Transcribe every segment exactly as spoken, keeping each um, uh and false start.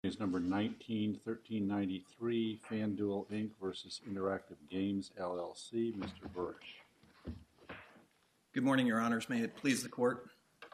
Is number nineteen thirteen ninety-three, FanDuel Incorporated versus Interactive Games, L L C. Mister Burch. Good morning, Your Honors. May it please the Court.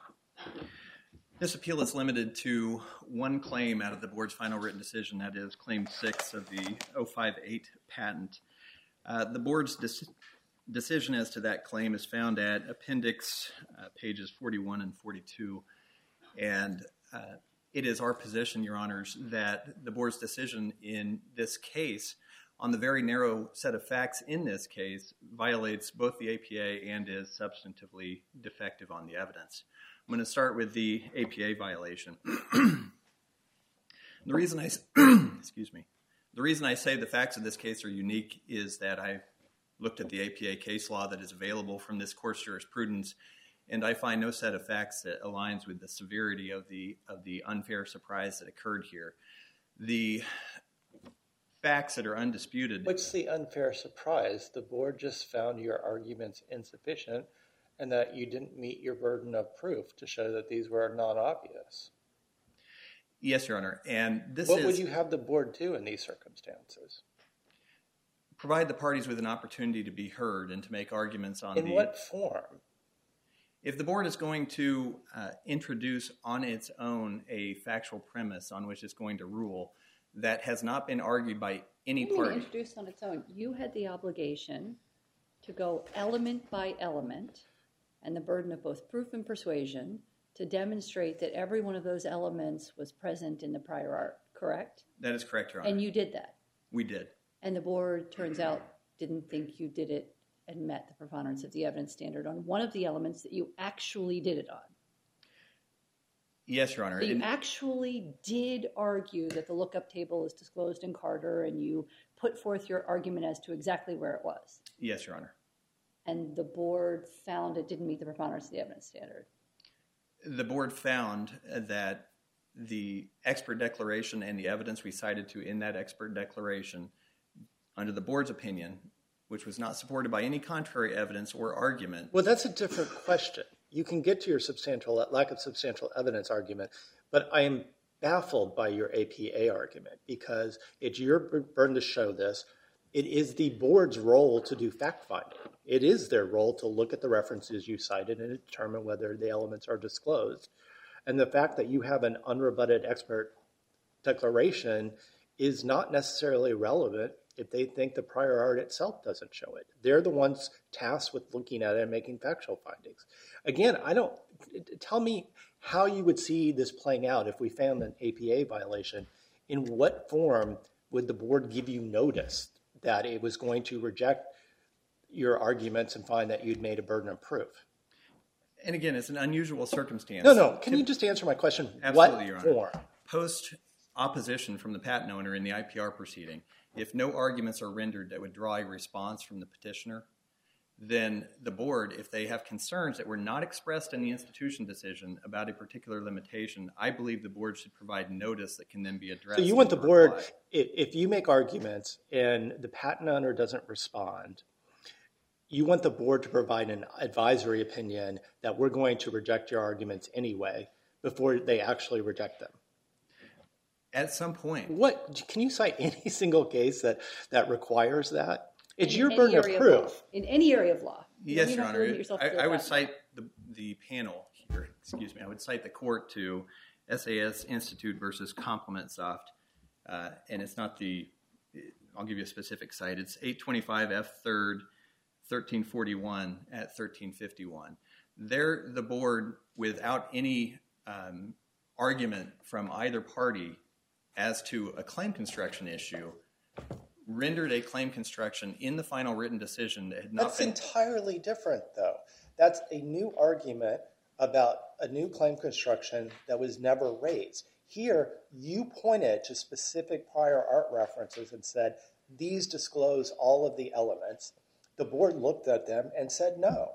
This appeal is limited to one claim out of the Board's final written decision, that is Claim six of the oh five eight patent. Uh, the Board's de- decision as to that claim is found at Appendix uh, pages forty-one and forty-two, and uh, it is our position, Your Honors, that the Board's decision in this case, on the very narrow set of facts in this case, violates both the A P A and is substantively defective on the evidence. I'm going to start with the A P A violation. the reason I excuse me, the reason I say the facts of this case are unique is that I looked at the A P A case law that is available from this court's jurisprudence, and I find no set of facts that aligns with the severity of the of the unfair surprise that occurred here. The facts that are undisputed. What's the unfair surprise? The Board just found your arguments insufficient and that you didn't meet your burden of proof to show that these were non-obvious. Yes, Your Honor. And this what is, would you have the Board do in these circumstances? Provide the parties with an opportunity to be heard and to make arguments on in the... In what form? If the Board is going to uh, introduce on its own a factual premise on which it's going to rule that has not been argued by any what do you party... mean introduced on its own? You had the obligation to go element by element and the burden of both proof and persuasion to demonstrate that every one of those elements was present in the prior art, correct? That is correct, Your Honor. And you did that? We did. And the Board, turns out, didn't think you did it and met the preponderance of the evidence standard on one of the elements that you actually did it on. Yes, Your Honor. So you actually did argue that the lookup table is disclosed in Carter, and you put forth your argument as to exactly where it was. Yes, Your Honor. And the Board found it didn't meet the preponderance of the evidence standard. The Board found that the expert declaration and the evidence we cited to in that expert declaration, under the Board's opinion, which was not supported by any contrary evidence or argument. Well, that's a different question. You can get to your substantial lack of substantial evidence argument, but I am baffled by your A P A argument because it's your burden to show this. It is the Board's role to do fact-finding. It is their role to look at the references you cited and determine whether the elements are disclosed. And the fact that you have an unrebutted expert declaration is not necessarily relevant if they think the prior art itself doesn't show it. They're the ones tasked with looking at it and making factual findings. Again, I don't, tell me how you would see this playing out if we found an A P A violation. In what form would the Board give you notice that it was going to reject your arguments and find that you'd made a burden of proof? And again, it's an unusual circumstance. No, no, can you just answer my question? Absolutely, what Your Honor. form? Post opposition from the patent owner in the I P R proceeding, if no arguments are rendered that would draw a response from the petitioner, then the Board, if they have concerns that were not expressed in the institution decision about a particular limitation, I believe the Board should provide notice that can then be addressed. So you want the Board, if, if you make arguments and the patent owner doesn't respond, you want the Board to provide an advisory opinion that we're going to reject your arguments anyway before they actually reject them. At some point. What, can you cite any single case that, that requires that? It's in your burden of proof. In any area of law. Yes, Your Honor. I, I would cite the, the panel here, excuse me, I would cite the court to S A S Institute versus Complement Soft. Uh, and it's not the, I'll give you a specific site. It's eight twenty-five F third, thirteen forty-one at thirteen fifty-one. There, the Board, without any um, argument from either party as to a claim construction issue, rendered a claim construction in the final written decision that had not That's been... entirely different, though. That's a new argument about a new claim construction that was never raised. Here, you pointed to specific prior art references and said, these disclose all of the elements. The Board looked at them and said no.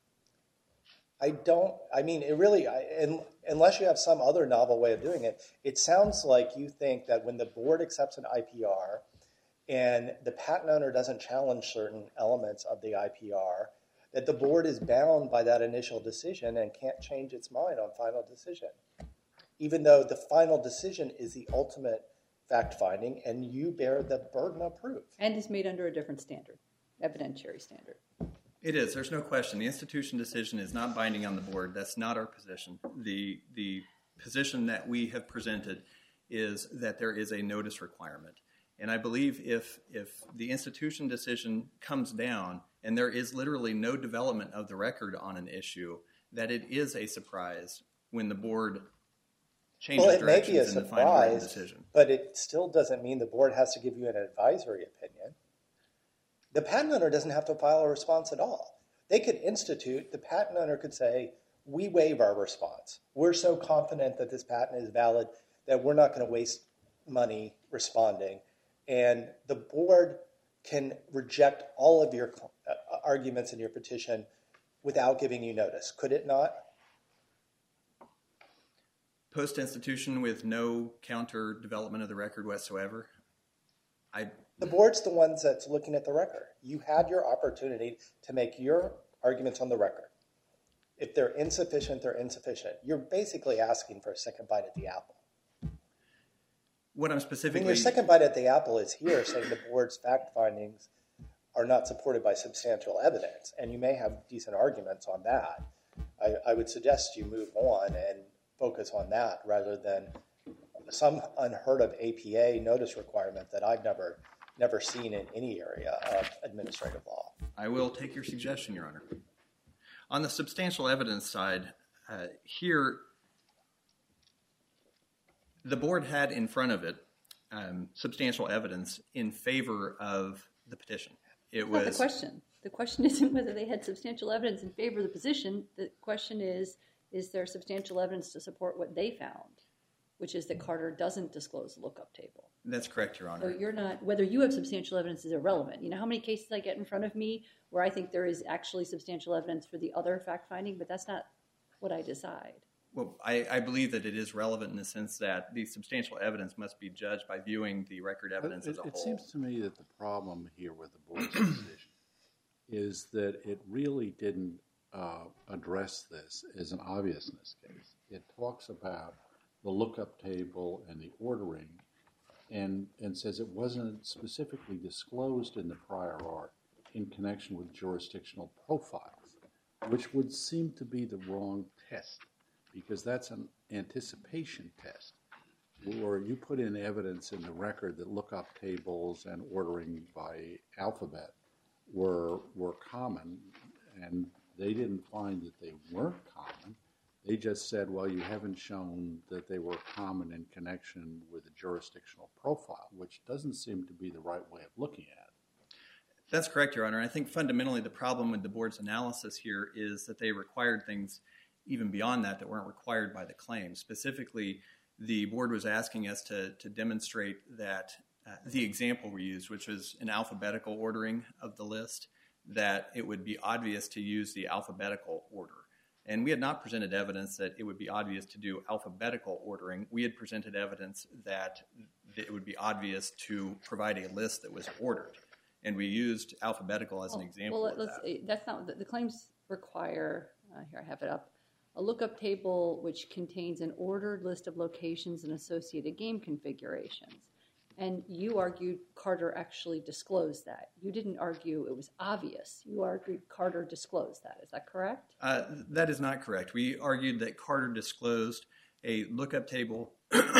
I don't, I mean, it really, I, in, unless you have some other novel way of doing it, it sounds like you think that when the Board accepts an I P R and the patent owner doesn't challenge certain elements of the I P R, that the Board is bound by that initial decision and can't change its mind on final decision. even though the final decision is the ultimate fact-finding, and you bear the burden of proof. And it's made under a different standard, evidentiary standard. It is. There's no question. The institution decision is not binding on the board. That's not our position. The, the position that we have presented is that there is a notice requirement. And I believe if, if the institution decision comes down and there is literally no development of the record on an issue, that it is a surprise when the board changes well, it may be a directions in the final written surprise, decision. but it still doesn't mean the board has to give you an advisory opinion. The patent owner doesn't have to file a response at all. They could institute, the patent owner could say, we waive our response. We're so confident that this patent is valid that we're not going to waste money responding. And the board can reject all of your uh, arguments in your petition without giving you notice. Could it not? Post-institution with no counter development of the record whatsoever? I... The board's the ones that's looking at the record. You had your opportunity to make your arguments on the record. If they're insufficient, they're insufficient. You're basically asking for a second bite at the apple. What I'm I specifically... mean, your second bite at the apple is here saying the board's fact findings are not supported by substantial evidence, and you may have decent arguments on that. I, I would suggest you move on and focus on that rather than some unheard of A P A notice requirement that I've never never seen in any area of administrative law. I will take your suggestion, Your Honor. On the substantial evidence side, uh, here, the board had in front of it um, substantial evidence in favor of the petition. It was Not the question. The question isn't whether they had substantial evidence in favor of the position. The question is, is there substantial evidence to support what they found, which is that Carter doesn't disclose the lookup table. That's correct, Your Honor. So you're not, whether you have substantial evidence is irrelevant. You know how many cases I get in front of me where I think there is actually substantial evidence for the other fact finding, but that's not what I decide. Well, I, I believe that it is relevant in the sense that the substantial evidence must be judged by viewing the record evidence it, as a it whole. seems to me that the problem here with the board's decision is that it really didn't uh, address this as an obviousness case. It talks about the lookup table and the ordering and, and says it wasn't specifically disclosed in the prior art in connection with jurisdictional profiles, which would seem to be the wrong test because that's an anticipation test. Or you put in evidence in the record that lookup tables and ordering by alphabet were were common, and they didn't find that they weren't common. They just said, well, you haven't shown that they were common in connection with a jurisdictional profile, which doesn't seem to be the right way of looking at it. That's correct, Your Honor. I think fundamentally the problem with the board's analysis here is that they required things even beyond that that weren't required by the claim. Specifically, the board was asking us to, to demonstrate that uh, the example we used, which was an alphabetical ordering of the list, that it would be obvious to use the alphabetical order. And we had not presented evidence that it would be obvious to do alphabetical ordering. We had presented evidence that it would be obvious to provide a list that was ordered. And we used alphabetical as an example well, of let's, that. That's not, the, the claims require, uh, here I have it up, a lookup table which contains an ordered list of locations and associated game configurations. And you argued Carter actually disclosed that. You didn't argue it was obvious. You argued Carter disclosed that. Is that correct? Uh, that is not correct. We argued that Carter disclosed a lookup table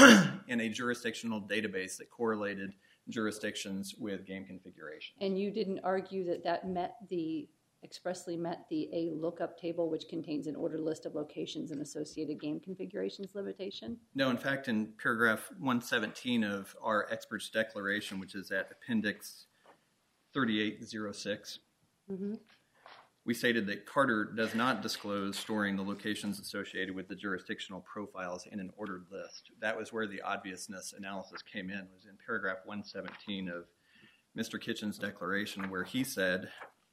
in a jurisdictional database that correlated jurisdictions with game configuration. And you didn't argue that that met the, expressly met the a lookup table which contains an ordered list of locations and associated game configurations limitation? No, in fact, in paragraph one seventeen of our expert's declaration, which is at appendix thirty-eight oh six, mm-hmm. we stated that Carter does not disclose storing the locations associated with the jurisdictional profiles in an ordered list. That was where the obviousness analysis came in, was in paragraph one seventeen of Mister Kitchen's declaration, where he said,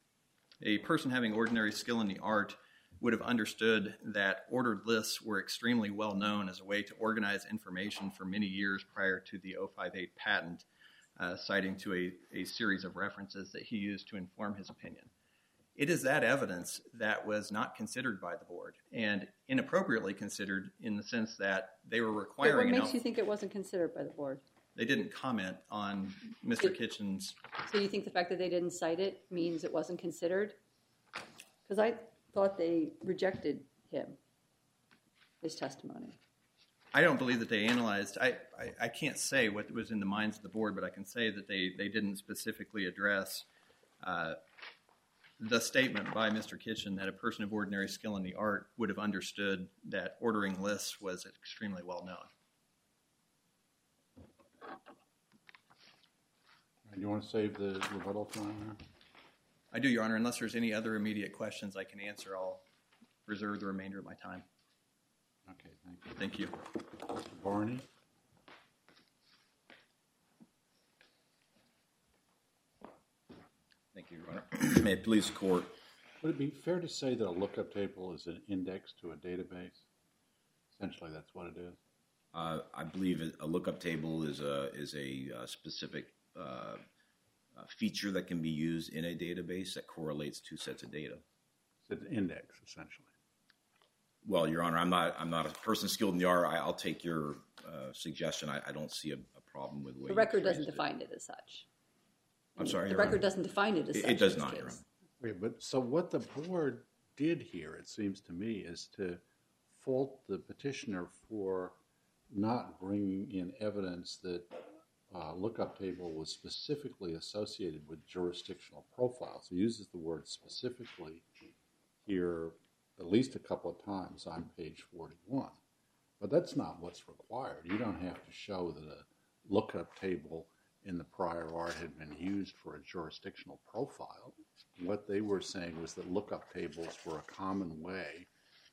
a person having ordinary skill in the art would have understood that ordered lists were extremely well known as a way to organize information for many years prior to the oh five eight patent, uh, citing to a, a series of references that he used to inform his opinion. It is that evidence that was not considered by the board and inappropriately considered in the sense that they were But requiring. what makes you think it wasn't considered by the board? They didn't comment on Mister Kitchen's. So you think the fact that they didn't cite it means it wasn't considered? Because I thought they rejected him, his testimony. I don't believe that they analyzed. I, I, I can't say what was in the minds of the board, but I can say that they, they didn't specifically address uh, the statement by Mister Kitchen that a person of ordinary skill in the art would have understood that ordering lists was extremely well known. Do you want to save the rebuttal time? I do, Your Honor. Unless there's any other immediate questions I can answer, I'll reserve the remainder of my time. Okay, thank you. Thank you. Mister Barney? Thank you, Your Honor. May it please the court. Would it be fair to say that a lookup table is an index to a database? Essentially, that's what it is. Uh, I believe a lookup table is a is a uh, specific uh, uh, feature that can be used in a database that correlates two sets of data. It's an index, essentially. Well, Your Honor, I'm not I'm not a person skilled in the art. I, I'll take your uh, suggestion. I, I don't see a, a problem with the way The you record doesn't phrased it. define it as such. I'm sorry, The Your record Honor. doesn't define it as It- such. it does in this not, Your case. Honor. Okay, but so what the board did here, it seems to me, is to fault the petitioner for not bringing in evidence that uh, lookup table was specifically associated with jurisdictional profiles. He uses the word specifically here at least a couple of times on page forty-one. But that's not what's required. You don't have to show that a lookup table in the prior art had been used for a jurisdictional profile. What they were saying was that lookup tables were a common way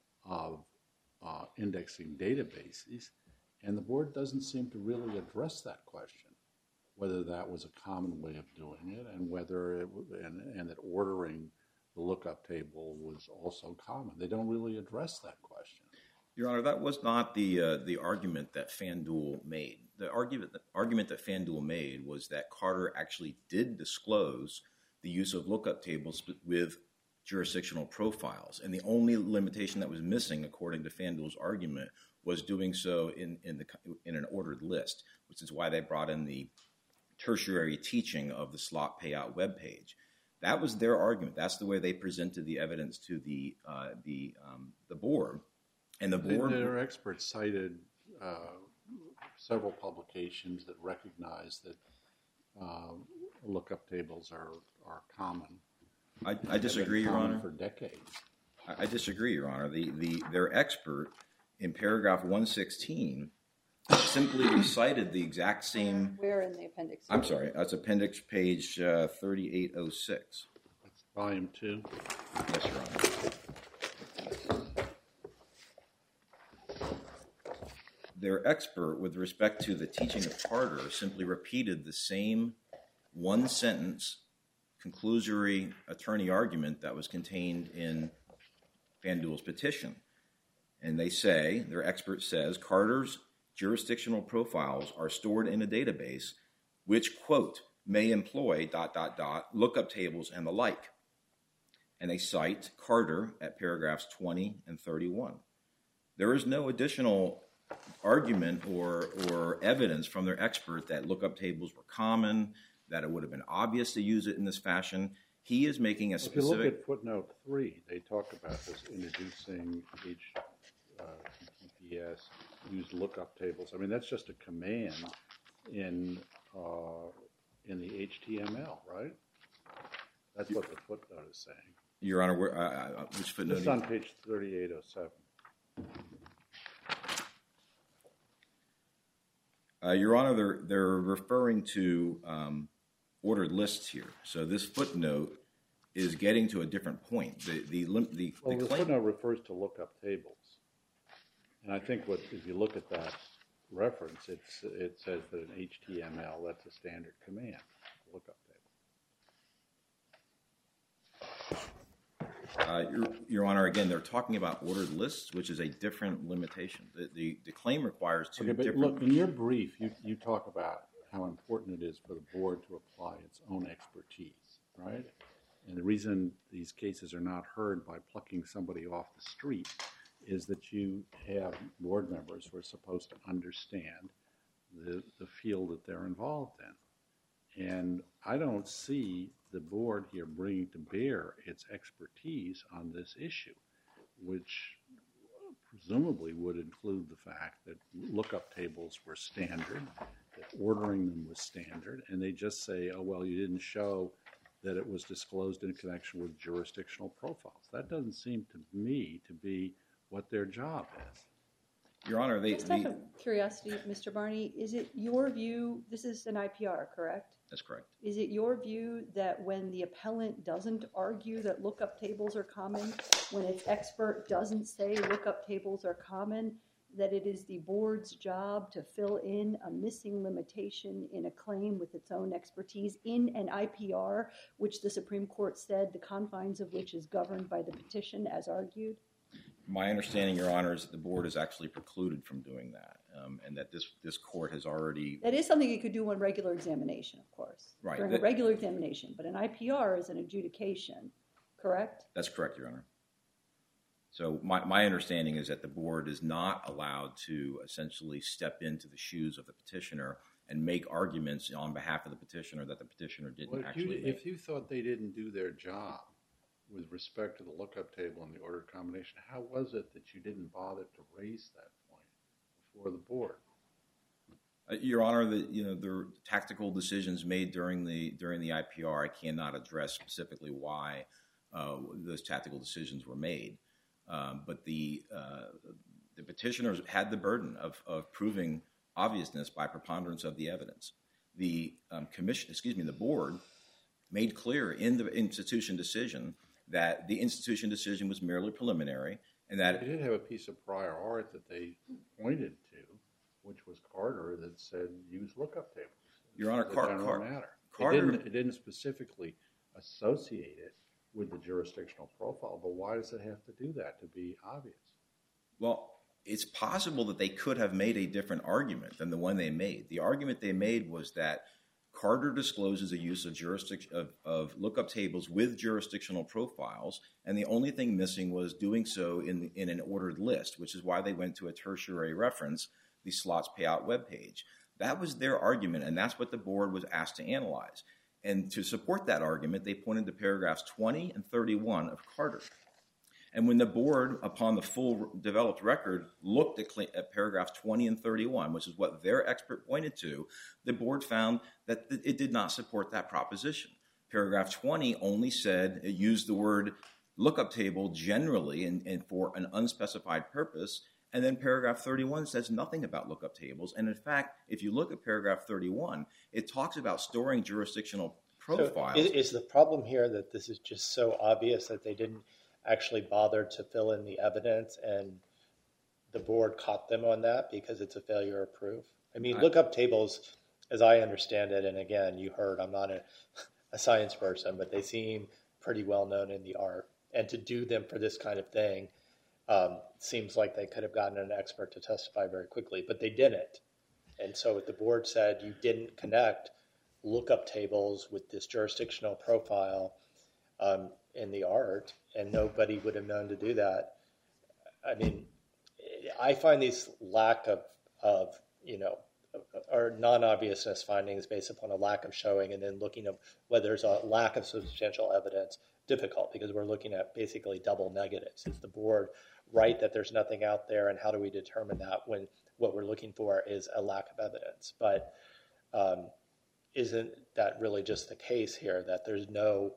of uh, indexing databases, and the board doesn't seem to really address that question, whether that was a common way of doing it, and whether it and, and that ordering the lookup table was also common. They don't really address that question. Your Honor, that was not the uh, the argument that FanDuel made. The argument the argument that FanDuel made was that Carter actually did disclose the use of lookup tables with jurisdictional profiles, and the only limitation that was missing, according to FanDuel's argument, was doing so in in the in an ordered list, which is why they brought in the tertiary teaching of the slot payout webpage. That was their argument. That's the way they presented the evidence to the uh, the um, the board. And the board, Their experts cited uh, several publications that recognize that uh, lookup tables are, are common. I, I disagree, Your common Honor. For decades. I, I disagree, Your Honor. The the their expert in paragraph one sixteen simply recited the exact same. Where in the appendix? I'm sorry, that's appendix page uh, thirty-eight oh six. That's volume two. Yes, Your Honor. Their expert, with respect to the teaching of Carter, simply repeated the same one-sentence conclusory attorney argument that was contained in FanDuel's petition. And they say, their expert says, Carter's jurisdictional profiles are stored in a database which, quote, may employ dot, dot, dot, lookup tables and the like. And they cite Carter at paragraphs twenty and thirty-one. There is no additional argument or or evidence from their expert that lookup tables were common, that it would have been obvious to use it in this fashion. He is making a If you specific... look at footnote three, they talk about this introducing H T T P S, use lookup tables. I mean, that's just a command in uh, in the H T M L, right? That's what the footnote is saying. Your Honor, where, uh, uh, which footnote? It's on page thirty-eight oh seven. Uh, Your Honor, they're, they're referring to um, ordered lists here. So this footnote is getting to a different point. The, the, the, Well, the the claim, footnote refers to lookup tables. And I think what, if you look at that reference, it's, it says that in H T M L, that's a standard command, lookup table. uh, Your, Your Honor, again, they're talking about ordered lists, which is a different limitation. The, the, the claim requires two Okay, but different... look, in your brief, you, you talk about how important it is for the board to apply its own expertise, right? And the reason these cases are not heard by plucking somebody off the street is that you have board members who are supposed to understand the, the field that they're involved in. And I don't see the board here bringing to bear its expertise on this issue, which presumably would include the fact that lookup tables were standard, that ordering them was standard, and they just say, oh, well, you didn't show that it was disclosed in connection with jurisdictional profiles. That doesn't seem to me to be what their job is. Your Honor, they... Just out of curiosity, Mister Barney, is it your view, this is an I P R, correct? That's correct. Is it your view that when the appellant doesn't argue that lookup tables are common, when its expert doesn't say lookup tables are common, that it is the board's job to fill in a missing limitation in a claim with its own expertise in an I P R, which the Supreme Court said the confines of which is governed by the petition as argued? My understanding, Your Honor, is that the board is actually precluded from doing that, um, and that this this court has already... That is something you could do on regular examination, of course. Right. During that, a regular examination, but an I P R is an adjudication, correct? That's correct, Your Honor. So my, my understanding is that the board is not allowed to essentially step into the shoes of the petitioner and make arguments on behalf of the petitioner that the petitioner didn't well, if actually you, make. If you thought they didn't do their job with respect to the lookup table and the ordered combination, how was it that you didn't bother to raise that point before the board? Uh, Your Honor, the you know the tactical decisions made during the during the I P R, I cannot address specifically why uh, those tactical decisions were made. Um, but the uh, the petitioners had the burden of of proving obviousness by preponderance of the evidence. The um, commission, excuse me, the board made clear in the institution decision that the institution decision was merely preliminary, and that they did have a piece of prior art that they pointed to, which was Carter, that said use lookup tables. Your Honor, the Car- general Car- matter. Carter, it didn't, it didn't specifically associate it with the jurisdictional profile, but why does it have to do that to be obvious? Well, it's possible that they could have made a different argument than the one they made. The argument they made was that Carter discloses a use of jurisdiction of, of lookup tables with jurisdictional profiles, and the only thing missing was doing so in in an ordered list, which is why they went to a tertiary reference, the slots payout webpage. That was their argument, and that's what the board was asked to analyze. And to support that argument, they pointed to paragraphs twenty and thirty-one of Carter. And when the board, upon the full developed record, looked at, at paragraphs twenty and thirty-one, which is what their expert pointed to, the board found that it did not support that proposition. Paragraph twenty only said, it used the word lookup table generally and, and for an unspecified purpose. And then paragraph thirty-one says nothing about lookup tables. And in fact, if you look at paragraph thirty-one, it talks about storing jurisdictional profiles. So is the problem here that this is just so obvious that they didn't actually bother to fill in the evidence and the board caught them on that because it's a failure of proof? I mean, I, lookup tables, as I understand it, and again, you heard I'm not a, a science person, but they seem pretty well known in the art. And to do them for this kind of thing um, seems like they could have gotten an expert to testify very quickly, but they didn't. And so the board said you didn't connect lookup tables with this jurisdictional profile um, in the art, and nobody would have known to do that. I mean, I find these lack of, of you know, or non-obviousness findings based upon a lack of showing and then looking at whether there's a lack of substantial evidence difficult because we're looking at basically double negatives. Is the board right that there's nothing out there, and how do we determine that when what we're looking for is a lack of evidence? But um, isn't that really just the case here, that there's no,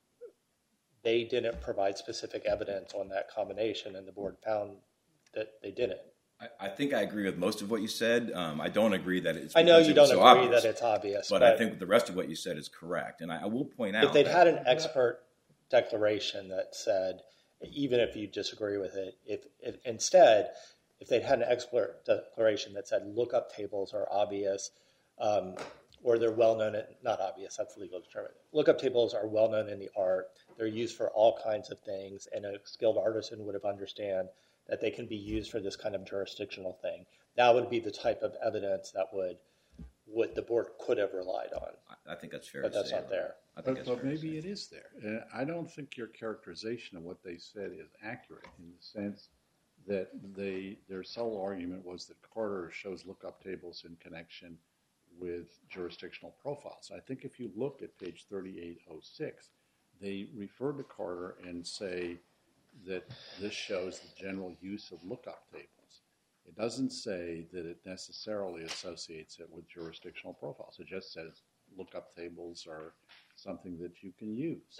they didn't provide specific evidence on that combination and the board found that they didn't? I, I think I agree with most of what you said. Um, I don't agree that it's I know you it don't so agree obvious, that it's obvious. But, but I think the rest of what you said is correct. And I, I will point out if they'd that, had an expert declaration that said, even if you disagree with it, if, if instead, if they'd had an expert declaration that said lookup tables are obvious, um, or they're well known, not obvious, that's the legal term. Lookup tables are well known in the art. They're used for all kinds of things, and a skilled artisan would have understand that they can be used for this kind of jurisdictional thing. That would be the type of evidence that would what the board could have relied on. I, I think that's fair But to that's say. not there. I think But, that's but fair to maybe say. it is there. And I don't think your characterization of what they said is accurate in the sense that they their sole argument was that Carter shows lookup tables in connection with jurisdictional profiles. I think if you look at page thirty-eight oh six, they refer to Carter and say that this shows the general use of lookup tables. It doesn't say that it necessarily associates it with jurisdictional profiles. It just says lookup tables are something that you can use.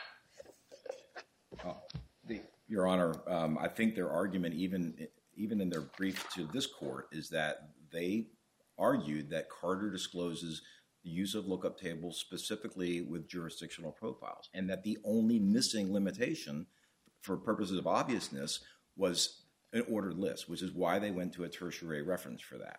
Oh, the, Your Honor, um, I think their argument, even even in their brief to this court, is that they argued that Carter discloses the use of lookup tables specifically with jurisdictional profiles, and that the only missing limitation for purposes of obviousness was an ordered list, which is why they went to a tertiary reference for that.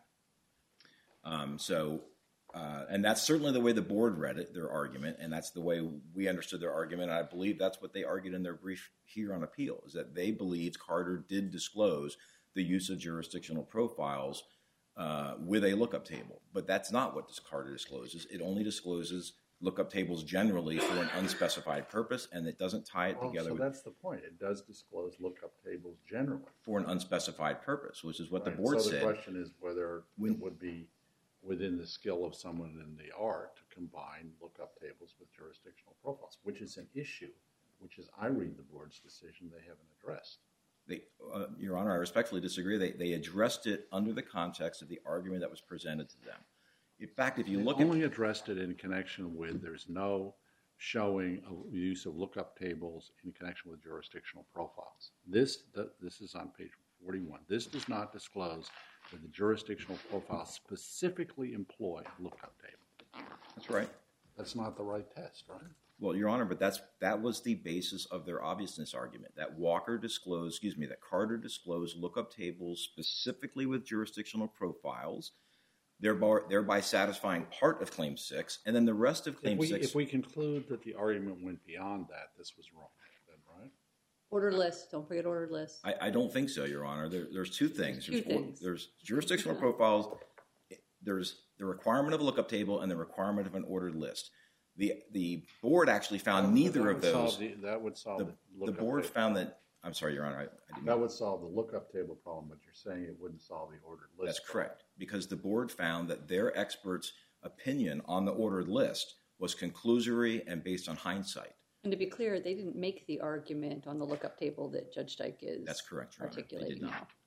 Um, so, uh, and that's certainly the way the board read it, their argument, and that's the way we understood their argument. And I believe that's what they argued in their brief here on appeal, is that they believed Carter did disclose the use of jurisdictional profiles uh, with a lookup table. But that's not what this Carter discloses. It only discloses lookup tables generally for an unspecified purpose, and it doesn't tie it Well, together so with, that's the point. It does disclose lookup tables generally. for an unspecified purpose, which is what Right. the board so said. the question is whether When- it would be within the skill of someone in the art to combine lookup tables with jurisdictional profiles, which is an issue, which is, I read the board's decision, they haven't addressed. They, uh, Your Honor, I respectfully disagree. They, they addressed it under the context of the argument that was presented to them. In fact, if you They look only at... addressed it in connection with there's no showing of use of lookup tables in connection with jurisdictional profiles. This, th- this is on page forty-one. This does not disclose that the jurisdictional profiles specifically employ lookup tables. That's right. That's not the right test, right? Well, Your Honor, but that's that was the basis of their obviousness argument, that Walker disclosed, excuse me, that Carter disclosed lookup tables specifically with jurisdictional profiles, thereby, thereby satisfying part of Claim six, and then the rest of Claim If we, six... if we conclude that the argument went beyond that, this was wrong, then, right? Ordered list. Don't forget ordered list. I, I don't think so, Your Honor. There, there's two things. Two There's, four- things. there's jurisdictional profiles, there's the requirement of a lookup table, and the requirement of an ordered list. The the board actually found neither That of would those. solve the- That would solve The, the the lookup board table. found that, I'm sorry, Your Honor, I, I didn't That would solve the lookup table problem, but you're saying it wouldn't solve the ordered list. That's correct, because the board found that their expert's opinion on the ordered list was conclusory and based on hindsight. And to be clear, they didn't make the argument on the lookup table that Judge Dyke is That's correct, Your Honor. They did articulating not. now.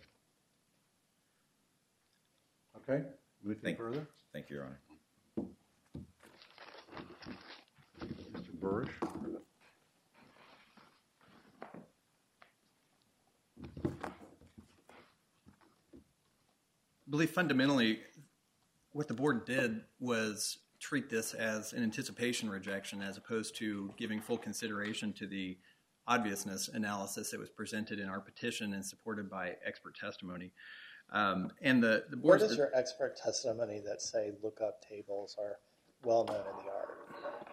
Okay, anything Thank- further? Thank you, Your Honor. Mister Burrish? I believe fundamentally what the board did was treat this as an anticipation rejection as opposed to giving full consideration to the obviousness analysis that was presented in our petition and supported by expert testimony. Um, and the, the Where board's... does your expert testimony that say lookup tables are well known in the art?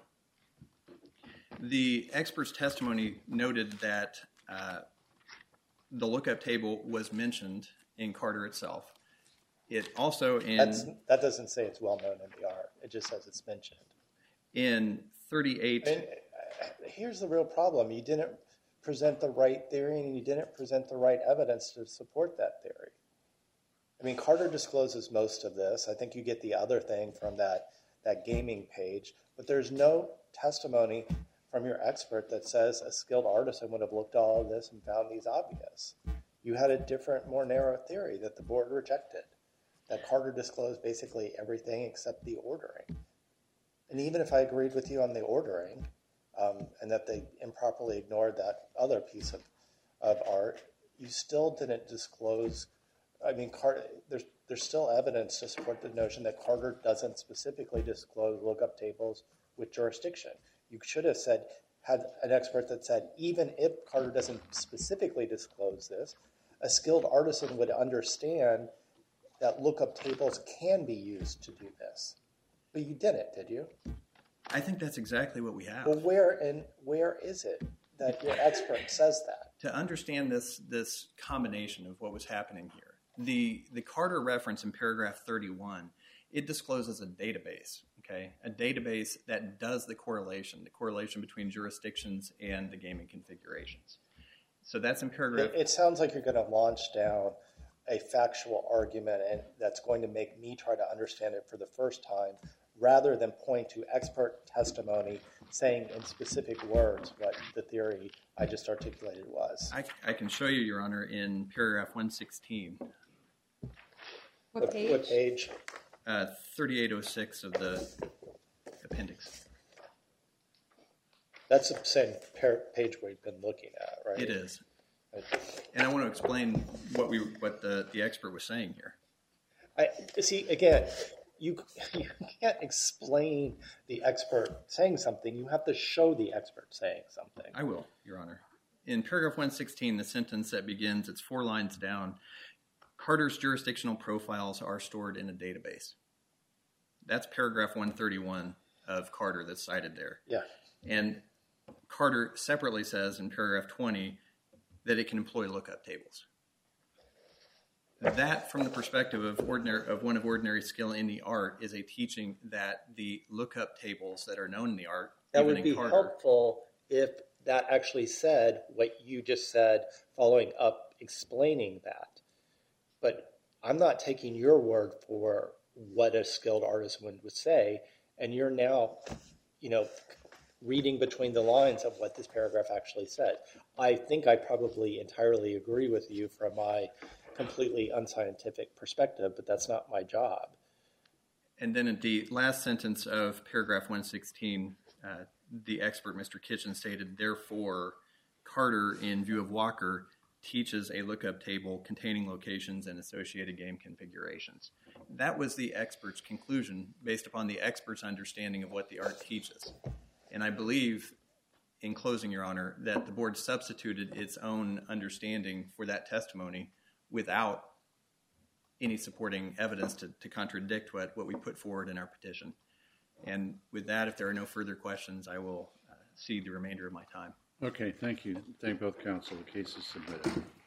The expert's testimony noted that uh, the lookup table was mentioned in Carter itself. It also in That's, that doesn't say it's well known in the art. It just says it's mentioned. in thirty-eight. I mean, here's the real problem. You didn't present the right theory and you didn't present the right evidence to support that theory. I mean, Carter discloses most of this. I think you get the other thing from that, that gaming page, but there's no testimony from your expert that says a skilled artisan would have looked at all of this and found these obvious. You had a different, more narrow theory that the board rejected, that Carter disclosed basically everything except the ordering. And even if I agreed with you on the ordering, um, and that they improperly ignored that other piece of, of art, you still didn't disclose. I mean, Carter, there's, there's still evidence to support the notion that Carter doesn't specifically disclose lookup tables with jurisdiction. You should have said, had an expert that said, even if Carter doesn't specifically disclose this, a skilled artisan would understand that lookup tables can be used to do this. But you didn't, did you? I think that's exactly what we have. Well, where and where is it that your expert says that? To understand this this combination of what was happening here, the the Carter reference in paragraph thirty-one It discloses a database, okay? A database that does the correlation, the correlation between jurisdictions and the gaming configurations. So that's in paragraph... It, it sounds like you're going to launch down a factual argument, and that's going to make me try to understand it for the first time, rather than point to expert testimony saying in specific words what the theory I just articulated was. I, I can show you, Your Honor, in paragraph one sixteen. What, What page? What page? Uh, thirty-eight oh six of the appendix. That's the same par- page we've been looking at, right? It is. And I want to explain what we what the, the expert was saying here. I see, again, you, you can't explain the expert saying something. You have to show the expert saying something. I will, Your Honor. In paragraph one sixteen, the sentence that begins, it's four lines down, Carter's jurisdictional profiles are stored in a database. That's paragraph one thirty-one of Carter that's cited there. Yeah. And Carter separately says in paragraph twenty that it can employ lookup tables. That, from the perspective of ordinary of one of ordinary skill in the art, is a teaching that the lookup tables that are known in the art, That even would be in Carter, helpful if that actually said what you just said, following up, explaining that. But I'm not taking your word for what a skilled artisan would say, and you're now, you know, reading between the lines of what this paragraph actually said. I think I probably entirely agree with you from my completely unscientific perspective, but that's not my job. And then in the last sentence of paragraph one sixteen, uh, the expert, Mister Kitchen, stated, therefore, Carter, in view of Walker, teaches a lookup table containing locations and associated game configurations. That was the expert's conclusion based upon the expert's understanding of what the art teaches. And I believe, in closing, Your Honor, that the board substituted its own understanding for that testimony without any supporting evidence to, to contradict what, what we put forward in our petition. And with that, if there are no further questions, I will uh, cede the remainder of my time. Okay, thank you. Thank both counsel. The case is submitted.